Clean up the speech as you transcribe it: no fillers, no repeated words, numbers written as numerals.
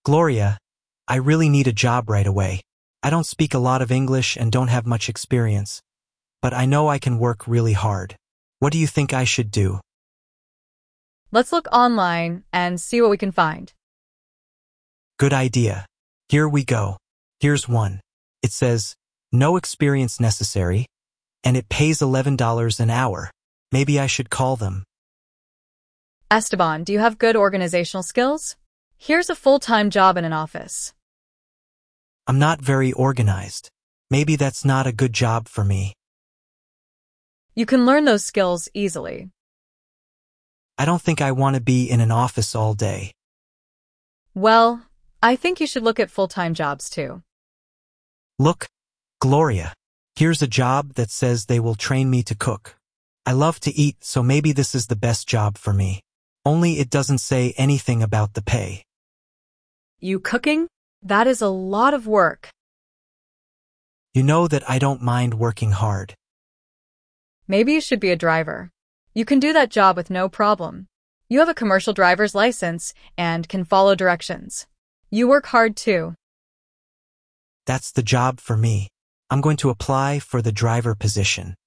Gloria, I really need a job right away. I don't speak a lot of English and don't have much experience, but I know I can work really hard. What do you think I should do? Let's look online and see what we can find. Good idea. Here we go. Here's one. It says, no experience necessary, and it pays $11 an hour. Maybe I should call them. Esteban, do you have good organizational skills? Here's a full-time job in an office. I'm not very organized. Maybe that's not a good job for me. You can learn those skills easily. I don't think I want to be in an office all day. Well, I think you should look at full-time jobs too. Look, Gloria, here's a job that says they will train me to cook. I love to eat, so maybe this is the best job for me. Only it doesn't say anything about the pay. You cooking? That is a lot of work. You know that I don't mind working hard. Maybe you should be a driver. You can do that job with no problem. You have a commercial driver's license and can follow directions. You work hard too. That's the job for me. I'm going to apply for the driver position.